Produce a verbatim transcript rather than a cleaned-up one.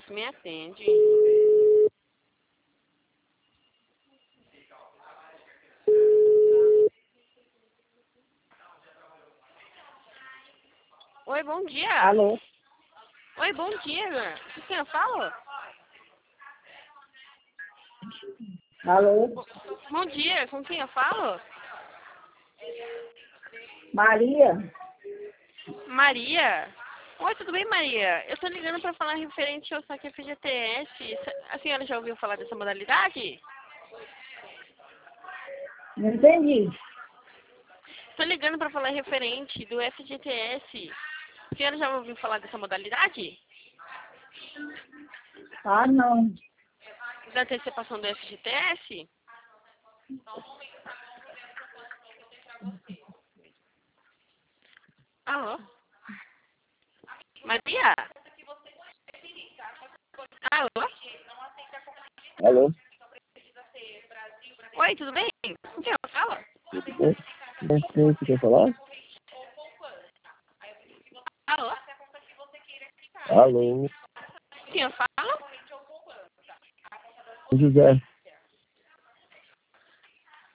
moço, me atende. Oi, bom dia. Alô? Oi, bom dia. Com quem eu falo? Alô? Bom dia, com quem eu falo? Maria? Maria. Oi, tudo bem, Maria? Eu tô ligando para falar referente ao saque F G T S. A senhora já ouviu falar dessa modalidade? Não entendi. Tô ligando para falar referente do F G T S. A senhora já ouviu falar dessa modalidade? Ah, não. Da antecipação do F G T S? Alô? Maria? Alô? Alô? Oi, tudo bem? Com quem eu falo? Tudo bem? Mas quem você quer falar? Alô? Alô? Com quem eu falo? José.